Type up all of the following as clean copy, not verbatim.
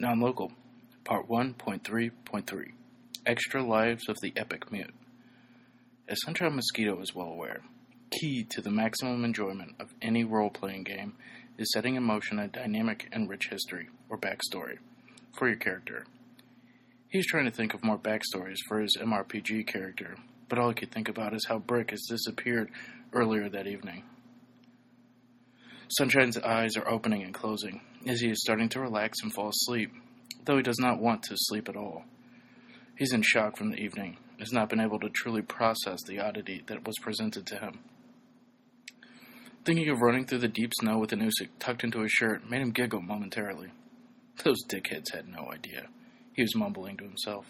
Non-Local, Part 1.3.3, Extra Lives of the Epic Mute. As Sunshine Mosquito is well aware, key to the maximum enjoyment of any role-playing game is setting in motion a dynamic and rich history, or backstory, for your character. He's trying to think of more backstories for his MRPG character, but all he could think about is how Brick has disappeared earlier that evening. Sunshine's eyes are opening and closing, as he is starting to relax and fall asleep, though he does not want to sleep at all. He's in shock from the evening, and has not been able to truly process the oddity that was presented to him. Thinking of running through the deep snow with a noose tucked into his shirt made him giggle momentarily. Those dickheads had no idea, he was mumbling to himself.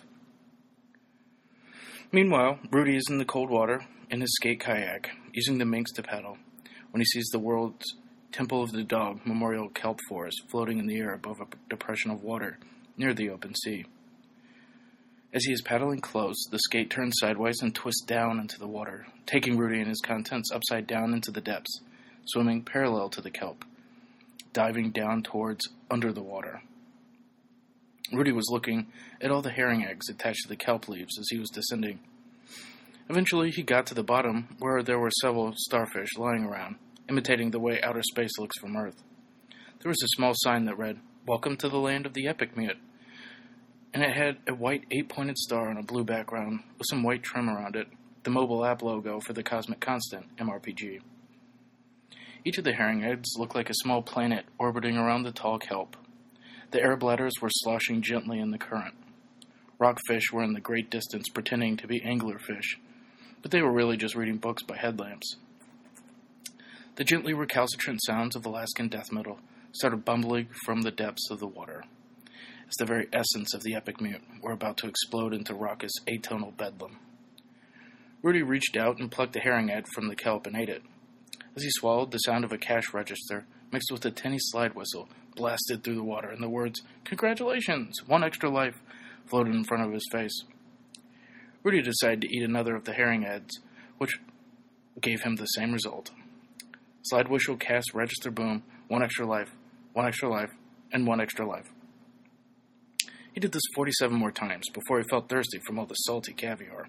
Meanwhile, Rudy is in the cold water, in his skate kayak, using the minks to paddle, when he sees the world's Temple of the Dog Memorial Kelp Forest floating in the air above a depression of water near the open sea. As he is paddling close, the skate turns sideways and twists down into the water, taking Rudy and his contents upside down into the depths, swimming parallel to the kelp, diving down towards under the water. Rudy was looking at all the herring eggs attached to the kelp leaves as he was descending. Eventually, he got to the bottom, where there were several starfish lying around, imitating the way outer space looks from Earth. There was a small sign that read, "Welcome to the land of the Epic Mute," and it had a white 8-pointed star on a blue background with some white trim around it, the mobile app logo for the Cosmic Constant MRPG. Each of the herring eggs looked like a small planet orbiting around the tall kelp. The air bladders were sloshing gently in the current. Rockfish were in the great distance pretending to be anglerfish, but they were really just reading books by headlamps. The gently recalcitrant sounds of Alaskan death metal started bumbling from the depths of the water, as the very essence of the Epic Mute were about to explode into raucous atonal bedlam. Rudy reached out and plucked a herring egg from the kelp and ate it. As he swallowed, the sound of a cash register, mixed with a tinny slide whistle, blasted through the water, and the words, "Congratulations! 1 extra life," floated in front of his face. Rudy decided to eat another of the herring eggs, which gave him the same result. Slide whistle, cast, register, boom, 1 extra life, 1 extra life, and 1 extra life. He did this 47 more times before he felt thirsty from all the salty caviar.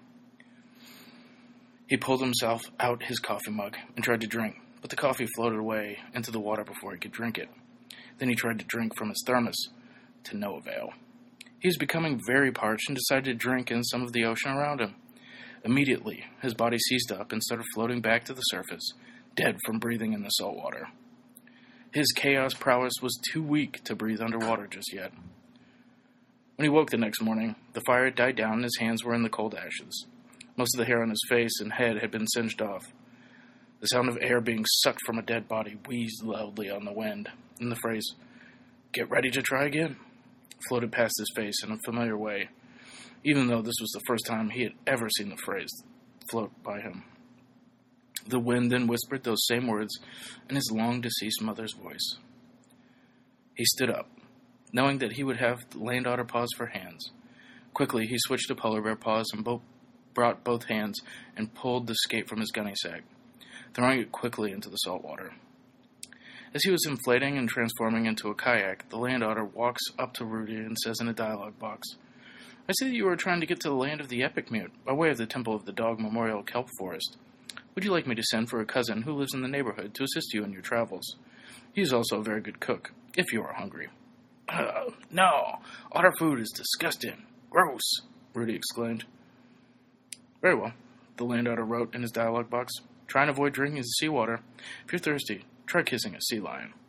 He pulled himself out his coffee mug and tried to drink, but the coffee floated away into the water before he could drink it. Then he tried to drink from his thermos, to no avail. He was becoming very parched and decided to drink in some of the ocean around him. Immediately, his body seized up and started floating back to the surface, dead from breathing in the salt water. His chaos prowess was too weak to breathe underwater just yet. When he woke the next morning, the fire had died down and his hands were in the cold ashes. Most of the hair on his face and head had been singed off. The sound of air being sucked from a dead body wheezed loudly on the wind, and the phrase, "Get ready to try again," floated past his face in a familiar way, even though this was the first time he had ever seen the phrase float by him. The wind then whispered those same words in his long-deceased mother's voice. He stood up, knowing that he would have the land otter paws for hands. Quickly, he switched to polar bear paws and brought both hands and pulled the skate from his gunny sack, throwing it quickly into the salt water. As he was inflating and transforming into a kayak, the land otter walks up to Rudy and says in a dialogue box, "I see that you are trying to get to the land of the Epic Mute, by way of the Temple of the Dog Memorial Kelp Forest. Would you like me to send for a cousin who lives in the neighborhood to assist you in your travels? He is also a very good cook, if you are hungry." No, otter food is disgusting. Gross, Rudy exclaimed. "Very well," the land otter wrote in his dialogue box. "Try and avoid drinking the seawater. If you're thirsty, try kissing a sea lion."